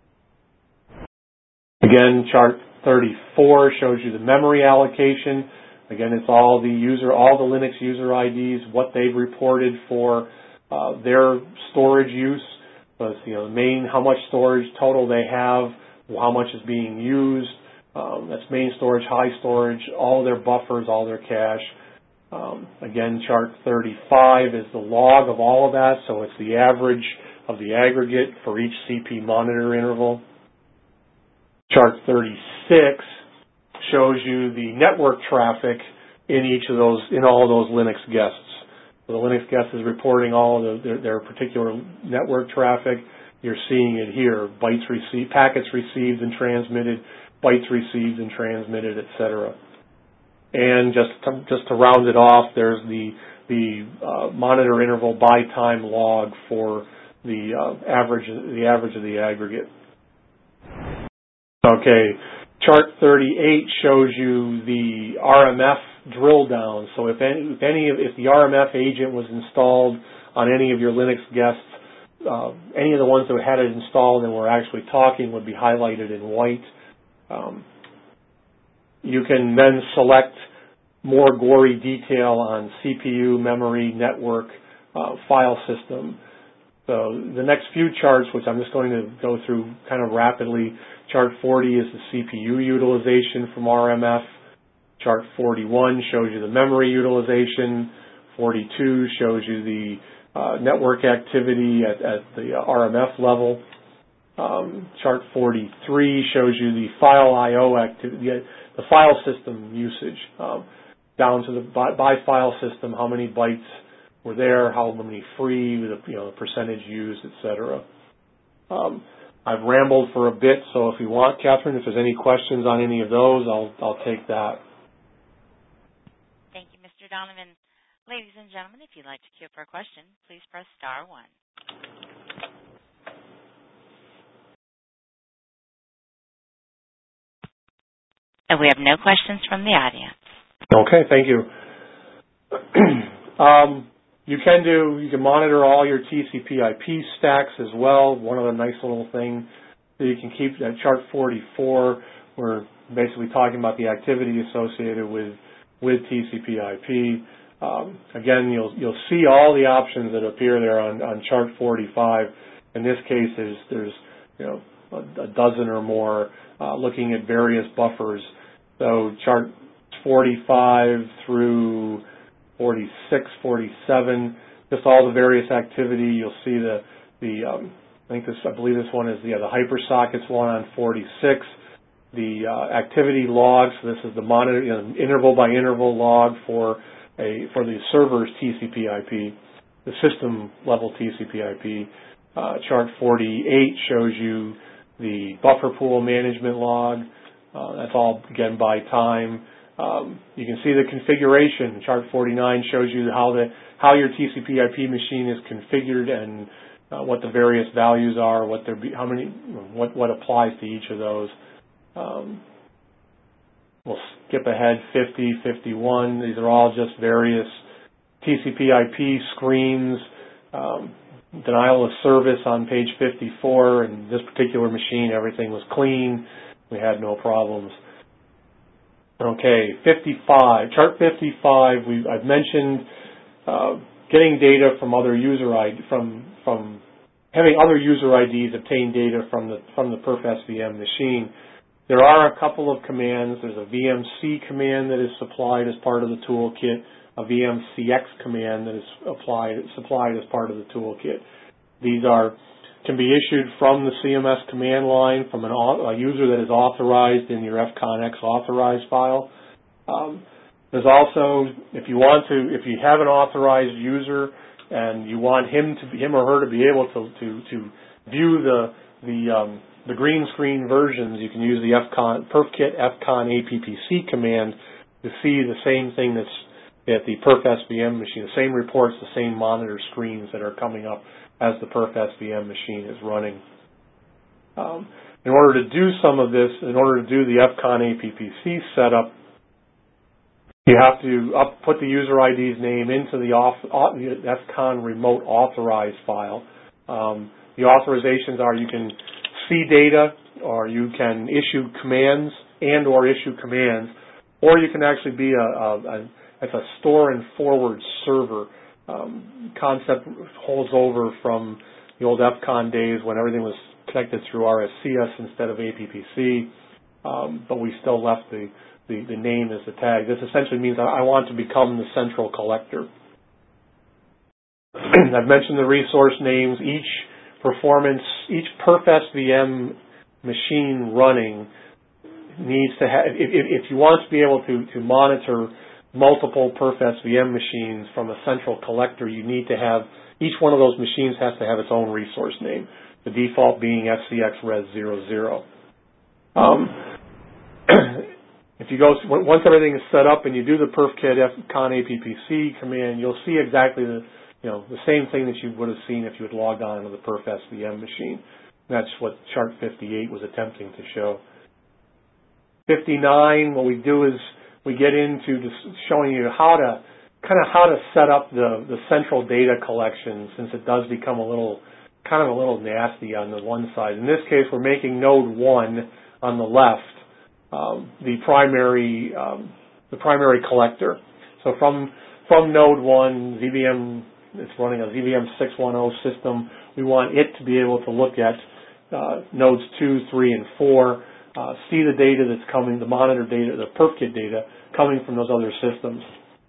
Again, chart thirty-four shows you the memory allocation. Again, it's all the user, all the Linux user I Ds, what they've reported for uh, their storage use. So it's, you know, the main, how much storage total they have, how much is being used. Um, that's main storage, high storage, all their buffers, all their cache. Um, again, chart thirty-five is the log of all of that, so it's the average of the aggregate for each C P monitor interval. Chart thirty-six shows you the network traffic in each of those, in all of those Linux guests. So the Linux guest is reporting all of the, their, their particular network traffic. You're seeing it here: bytes received, packets received and transmitted, bytes received and transmitted, et cetera. And just to, just to round it off, there's the the uh, monitor interval by time log for the uh, average the average of the aggregate. Okay, chart thirty-eight shows you the R M F drill down. So if any if any if the R M F agent was installed on any of your Linux guests, uh, any of the ones that had it installed and were actually talking would be highlighted in white. Um, You can then select more gory detail on C P U, memory, network, uh, file system. So the next few charts, which I'm just going to go through kind of rapidly, chart forty is the C P U utilization from R M F. Chart forty-one shows you the memory utilization. forty-two shows you the uh, network activity at, at the R M F level. Um, chart forty-three shows you the file I O activity, the file system usage, um, down to the by, by file system, how many bytes were there, how many free, the, you know, the percentage used, et cetera. Um, I've rambled for a bit, so if you want, Catherine, if there's any questions on any of those, I'll I'll take that. Thank you, Mister Donovan. Ladies and gentlemen, if you'd like to queue up for a question, please press star one. And we have no questions from the audience. Okay, thank you. um, you can do, you can monitor all your T C P I P stacks as well. One other nice little thing that you can keep at chart forty-four, we're basically talking about the activity associated with with T C P I P. Um, again, you'll you'll see all the options that appear there on, on chart forty-five. In this case, there's there's you know a, a dozen or more uh, looking at various buffers. So chart forty-five through forty-six, forty-seven, just all the various activity. You'll see the the um, I think this I believe this one is the, yeah, the hypersockets one on forty-six. The uh, activity logs. So this is the monitor, you know, interval by interval log for a for the server's T C P I P, the system level T C P I P. Uh, chart forty-eight shows you the buffer pool management log. Uh, that's all again by time. Um, you can see the configuration. Chart forty-nine shows you how the how your T C P I P machine is configured and uh, what the various values are, what there be, how many, what what applies to each of those. Um, we'll skip ahead fifty, fifty-one. These are all just various T C P I P screens. Um, denial of service on page fifty-four. In this particular machine, everything was clean. We had no problems. Okay, fifty-five. Chart fifty-five. We I've mentioned uh, getting data from other user I D from from having other user I Ds obtain data from the from the perf S V M machine. There are a couple of commands. There's a V M C command that is supplied as part of the toolkit, a V M C X command that is applied, supplied as part of the toolkit. These are can be issued from the C M S command line from an, a user that is authorized in your F CON X authorized file. Um, there's also, if you want to, if you have an authorized user and you want him to be, him or her to be able to to, to view the the um, the green screen versions, you can use the F CON perfkit F CON A P P C command to see the same thing that's at the perf S V M machine, the same reports, the same monitor screens that are coming up as the perf S V M machine is running. Um, in order to do some of this, in order to do the F CON A P P C setup, you have to up, put the user I D's name into the off, F CON remote authorized file. Um, the authorizations are you can see data, or you can issue commands and or issue commands, or you can actually be a, a, a it's a store and forward server. Um, concept holds over from the old F CON days when everything was connected through R S C S instead of A P P C, um, but we still left the, the, the name as the tag. This essentially means I want to become the central collector. I've mentioned the resource names. Each performance, each perf S V M machine running needs to have, if, if you want to be able to, to monitor multiple perf S V M machines from a central collector, you need to have, each one of those machines has to have its own resource name, the default being F C X res zero zero. Um, if you go, once everything is set up and you do the perfkit F CON A P P C command, you'll see exactly the, you know, the same thing that you would have seen if you had logged on to the perf S V M machine. And that's what chart fifty-eight was attempting to show. fifty-nine, what we do is we get into just showing you how to kind of how to set up the, the central data collection, since it does become a little kind of a little nasty on the one side. In this case, we're making node one on the left um, the primary um, the primary collector. So from from node one, Z V M, it's running a Z V M six ten system. We want it to be able to look at uh, nodes two, three, and four. Uh, see the data that's coming, the monitor data, the perfkit data coming from those other systems.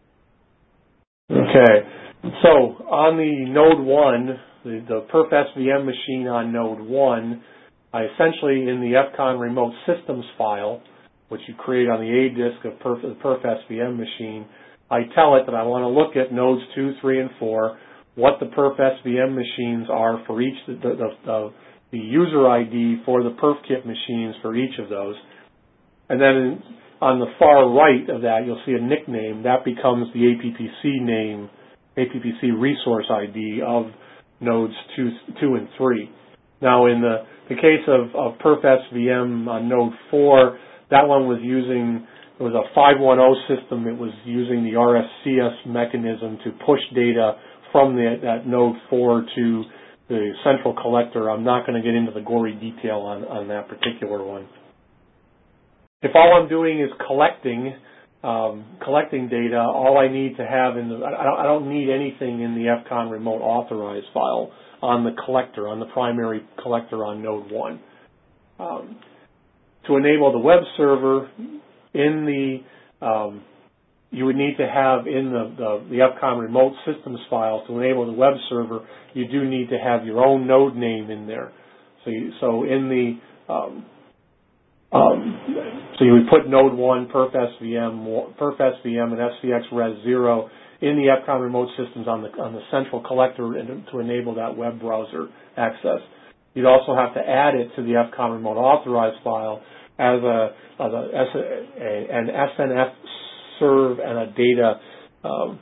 Okay, so on the node one, the, the perf S V M machine on node one, I essentially, in the F CON remote systems file, which you create on the A disk of Perf, the Perf S V M machine, I tell it that I want to look at nodes two, three, and four, what the Perf S V M machines are for each, the, the, the, the user I D for the PerfKit machines for each of those. And then on the far right of that, you'll see a nickname. That becomes the A P P C name, A P P C resource I D of nodes two, two and three. Now, in the, the case of, of Perf S V M on node four, that one was using, it was a five one zero system. It was using the R S C S mechanism to push data from the, that node four to the central collector. I'm not going to get into the gory detail on, on that particular one. If all I'm doing is collecting, um, collecting data, all I need to have in the, I don't, I don't need anything in the F CON remote authorized file on the collector, on the primary collector on node one. Um, to enable the web server, in the, um, you would need to have in the, the, the F CON remote systems file, to enable the web server, you do need to have your own node name in there. So, you, so in the, um, um, so you would put node one, Perf S V M, Perf S V M, and F C X Res zero in the F CON remote systems on the on the central collector and to enable that web browser access. You'd also have to add it to the F CON remote authorized file as a, as a, as a an S N F serve and a data um,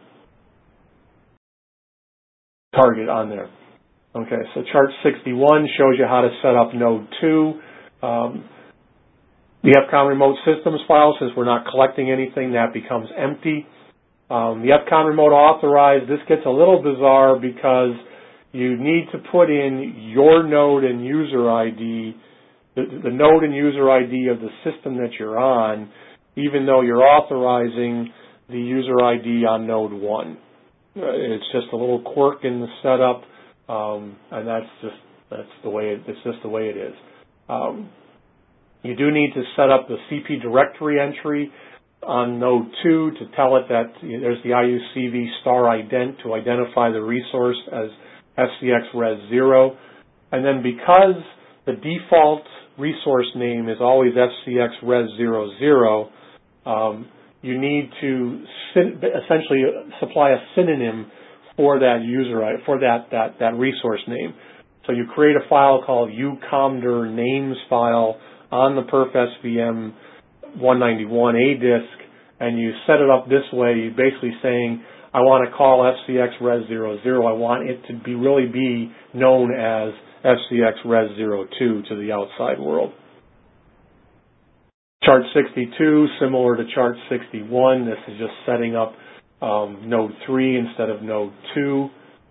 target on there. Okay, so chart sixty-one shows you how to set up node two. Um, the F CON remote systems file, since we're not collecting anything, that becomes empty. Um, the F CON remote authorized, this gets a little bizarre because you need to put in your node and user I D, the, the node and user I D of the system that you're on, even though you're authorizing the user I D on node one. Uh, it's just a little quirk in the setup, um, and that's just that's the way it, it's just the way it is. Um, you do need to set up the C P directory entry on node two to tell it that there's the I U C V star ident to identify the resource as F C X Res zero. And then because the default resource name is always F C X Res zero zero, um, you need to syn- essentially supply a synonym for that user, for that, that, that resource name. So you create a file called ucomder names file on the Perf S V M one ninety-one A disk, and you set it up this way. You're basically saying, I want to call F C X Res zero zero. I want it to be really be known as F C X Res zero two to the outside world. Chart sixty-two, similar to chart sixty-one, this is just setting up um, node three instead of node two.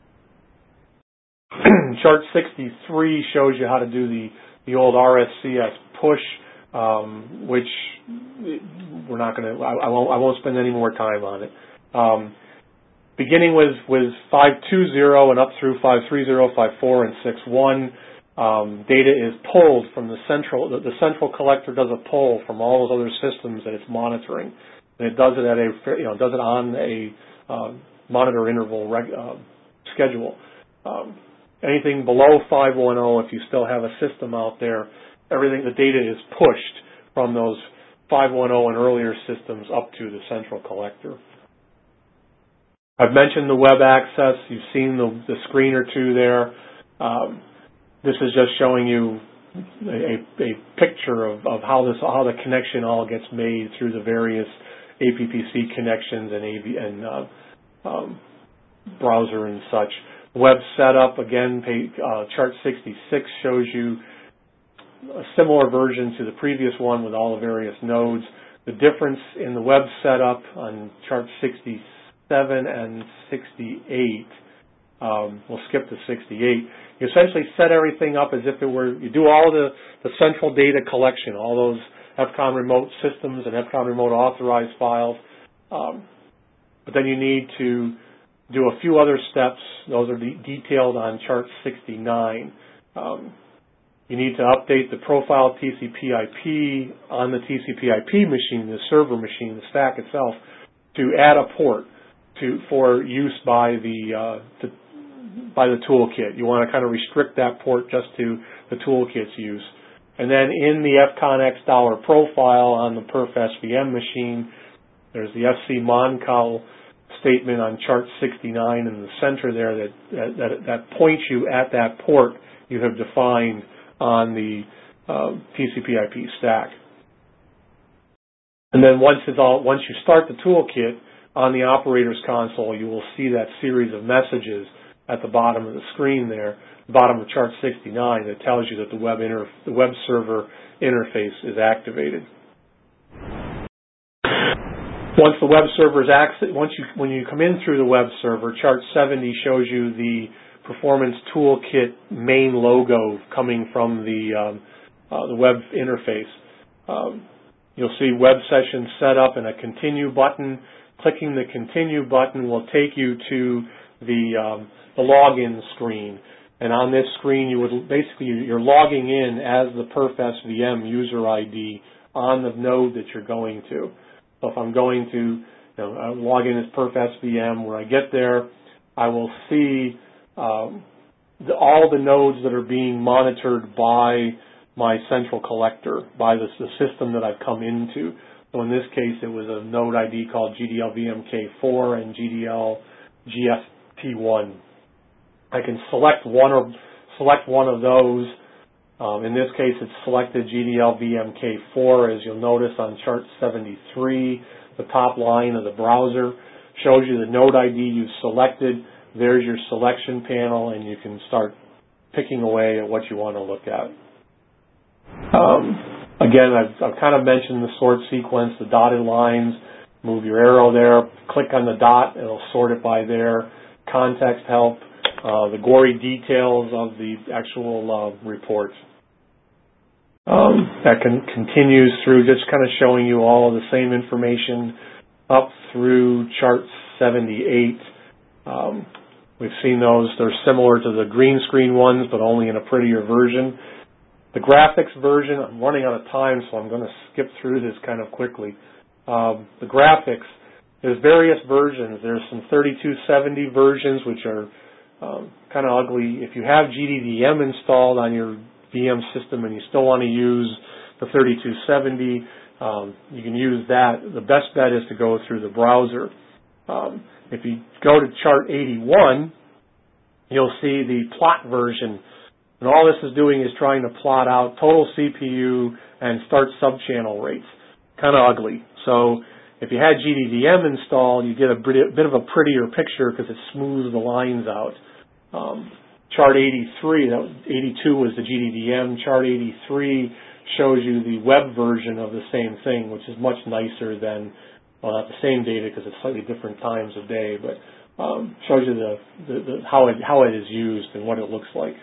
Chart sixty-three shows you how to do the, the old R S C S push, um, which we're not going to, I won't, I won't spend any more time on it. Um, beginning with, with five two zero and up through five three zero, five four, and six one, um, data is pulled from the central, the, the central collector does a pull from all those other systems that it's monitoring. And it does it at a, you know, does it on a uh, monitor interval reg, uh, schedule. Um, anything below five one zero, if you still have a system out there, everything, the data is pushed from those five one zero and earlier systems up to the central collector. I've mentioned the web access. You've seen the, the screen or two there. Um, this is just showing you a, a picture of, of how this, how the connection all gets made through the various A P P C connections and, A V, and uh, um, browser and such. Web setup, again, page, uh, chart sixty-six shows you a similar version to the previous one with all the various nodes. The difference in the web setup on chart sixty-seven and sixty-eight, um, we'll skip to sixty-eight. You essentially set everything up as if it were, you do all the, the central data collection, all those F CON remote systems and F CON remote authorized files, um, but then you need to do a few other steps. Those are de- detailed on chart sixty-nine. Um, You need to update the profile T C P I P on the T C P I P machine, the server machine, the stack itself, to add a port to for use by the, uh, the by the toolkit. You want to kind of restrict that port just to the toolkit's use. And then in the F CON X dollar profile on the perf S V M machine, there's the F C MonCal statement on chart sixty-nine in the center there that, that, that points you at that port you have defined on the uh, T C P I P stack. And then once it's all, once you start the toolkit on the operator's console, you will see that series of messages at the bottom of the screen there, the bottom of chart sixty-nine, that tells you that the web inter, the web server interface is activated. Once the web server is acti- once you when you come in through the web server, chart seventy shows you the Performance Toolkit main logo coming from the um, uh, the web interface. Um, you'll see web session set up and a continue button. Clicking the continue button will take you to the um, the login screen, and on this screen you would basically you're logging in as the perf S V M user I D on the node that you're going to. So if I'm going to you know, uh, log in as perf S V M, when I get there, I will see um, the, all the nodes that are being monitored by my central collector, by the, the system that I've come into. So in this case, it was a node I D called G D L V M K four and G D L G S P one. I can select one or select one of those. Um, in this case, it's selected G D L V M K four, as you'll notice on chart seventy-three. The top line of the browser shows you the node I D you've selected. There's your selection panel, and you can start picking away at what you want to look at. Um, again, I've, I've kind of mentioned the sort sequence, the dotted lines. Move your arrow there, click on the dot, it'll sort it by there. Context help, uh, the gory details of the actual uh, report. Um, that can, continues through, just kind of showing you all of the same information up through chart seventy-eight. Um, we've seen those. They're similar to the green screen ones, but only in a prettier version. The graphics version, I'm running out of time, so I'm going to skip through this kind of quickly. Um, the graphics, there's various versions. There's some thirty-two seventy versions, which are um, kind of ugly. If you have G D D M installed on your V M system and you still want to use the thirty-two seventy, um, you can use that. The best bet is to go through the browser. Um, if you go to chart eighty-one, you'll see the plot version. And all this is doing is trying to plot out total C P U and start subchannel rates. Kind of ugly. So if you had G D D M installed, you get a bit of a prettier picture because it smooths the lines out. Um, chart eighty-three, that was, eighty-two was the G D D M. Chart eighty-three shows you the web version of the same thing, which is much nicer than, well, not the same data because it's slightly different times of day, but um, shows you the, the, the how it how it is used and what it looks like.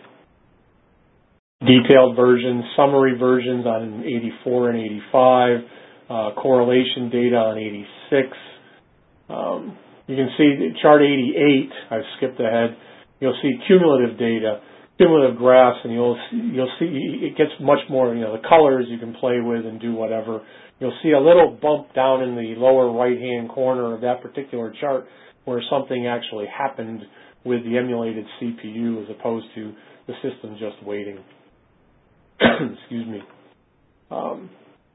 Detailed versions, summary versions on eighty-four and eighty-five, uh, correlation data on eighty-six. Um, you can see chart eighty-eight, I've skipped ahead, you'll see cumulative data, cumulative graphs, and you'll see, you'll see it gets much more, you know, the colors you can play with and do whatever. You'll see a little bump down in the lower right-hand corner of that particular chart where something actually happened with the emulated C P U as opposed to the system just waiting. Excuse me. Um,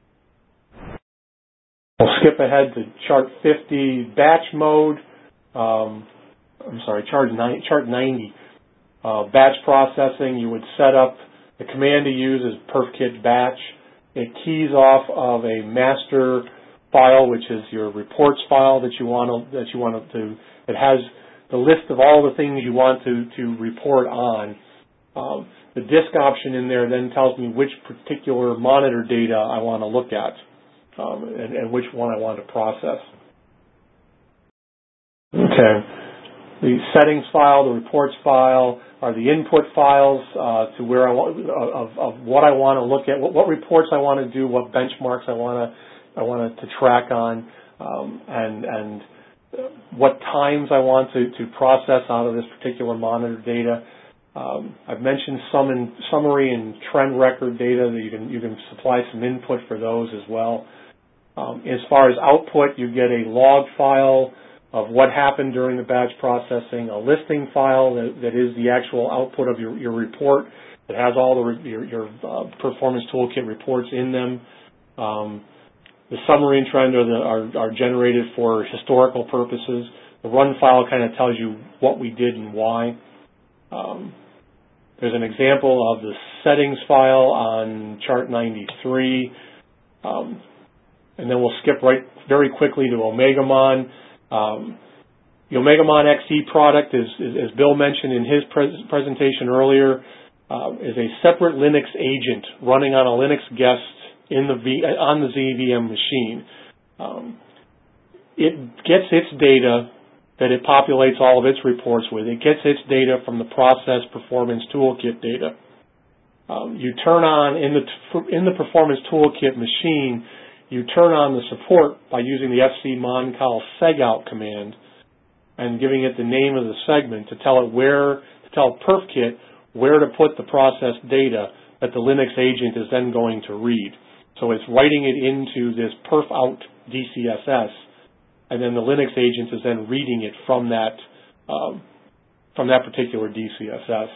we'll skip ahead to chart fifty, batch mode. Um, I'm sorry, chart, nine, chart ninety. Uh, batch processing, you would set up, the command to use is perfkit batch. It keys off of a master file, which is your reports file that you want to, that you want to, it has the list of all the things you want to, to report on. Um, the disk option in there then tells me which particular monitor data I want to look at um, and, and which one I want to process. Okay. The settings file, the reports file, are the input files uh, to where I want of, of what I want to look at, what, what reports I want to do, what benchmarks I want to I want to track on, um, and and what times I want to, to process out of this particular monitor data. Um, I've mentioned some in summary and trend record data that you can you can supply some input for those as well. Um, as far as output, you get a log file of what happened during the batch processing, a listing file that, that is the actual output of your, your report, It has all the your, your uh, Performance Toolkit reports in them. Um, the summary and trend are, the, are, are generated for historical purposes. The run file kind of tells you what we did and why. Um, there's an example of the settings file on chart ninety-three. Um, and then we'll skip right very quickly to OmegaMon. Um, the OmegaMon X E product, is, is, as Bill mentioned in his pres- presentation earlier, uh, is a separate Linux agent running on a Linux guest in the v- on the Z V M machine. Um, it gets its data that it populates all of its reports with. It gets its data from the Process Performance Toolkit data. Um, you turn on, in the t- in the Performance Toolkit machine, you turn on the support by using the fcmoncal segout command and giving it the name of the segment to tell it where, to tell PerfKit where to put the process data that the Linux agent is then going to read. So it's writing it into this perfout D C S S, and then the Linux agent is then reading it from that um, from that particular D C S S.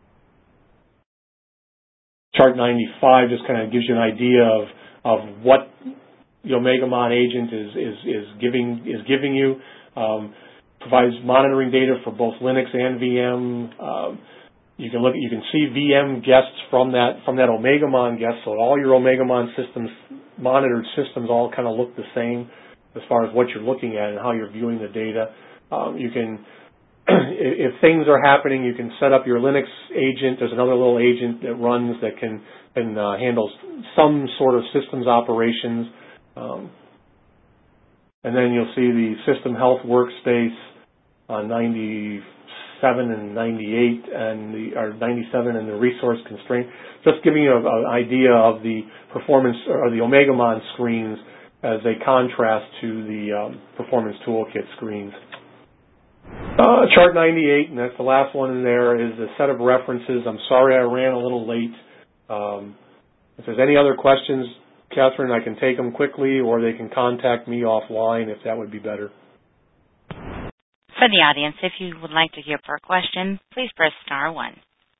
Chart ninety-five just kind of gives you an idea of of what the OmegaMon agent is is is giving is giving you. Um, provides monitoring data for both Linux and V M. Um, you can look at, you can see V M guests from that from that OmegaMon guest. So all your OmegaMon systems, monitored systems, all kind of look the same as far as what you're looking at and how you're viewing the data. Um, you can, if things are happening, you can set up your Linux agent. There's another little agent that runs that can can uh, handle some sort of systems operations. Um, and then you'll see the system health workspace on ninety-seven and ninety-eight, and the or ninety-seven and the resource constraint. Just giving you an idea of the performance or the OmegaMon screens as a contrast to the um, Performance Toolkit screens. Uh, chart ninety-eight, and that's the last one in there, is a set of references. I'm sorry I ran a little late. Um, if there's any other questions, Catherine, I can take them quickly, or they can contact me offline if that would be better. For the audience, if you would like to queue for a question, please press star one.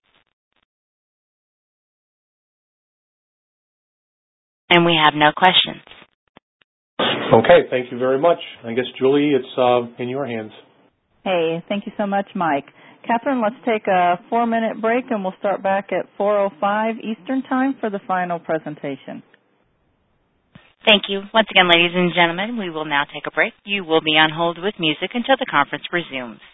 And we have no questions. Okay, thank you very much. I guess, Julie, it's uh, in your hands. Hey, thank you so much, Mike. Catherine, let's take a four-minute break, and we'll start back at four oh five Eastern Time for the final presentation. Thank you. Once again, ladies and gentlemen, we will now take a break. You will be on hold with music until the conference resumes.